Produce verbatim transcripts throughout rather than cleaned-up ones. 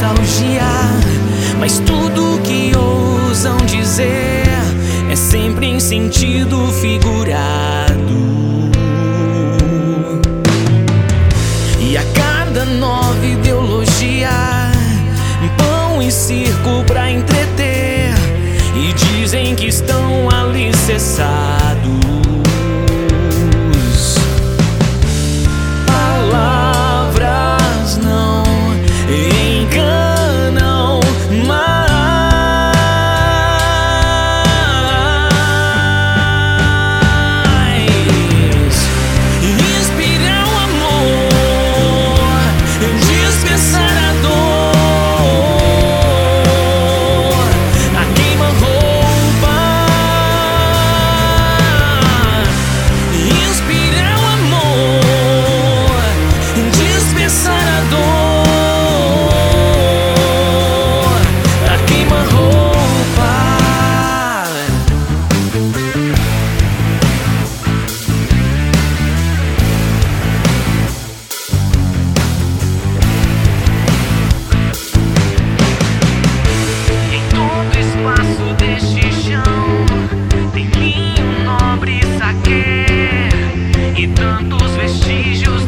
nostalgia, mas tudo que ousam dizer é sempre em sentido figurado. E a cada nova ideologia, pão e circo pra entreter, e dizem que estão alicerçados. Palavras não enganam mais. Inspirar o amor, dispensar a dor, a queima-roupa. Inspirar o amor, dispensar a dor, a queima-roupa. Em todo espaço deste chão tem linho nobre e saquê, e tantos vestígios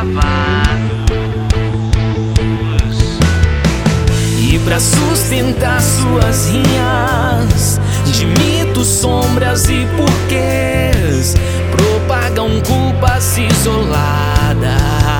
depravados. E pra sustentar suas rinhas de mitos, sombras e porquês, propagam culpas isoladas.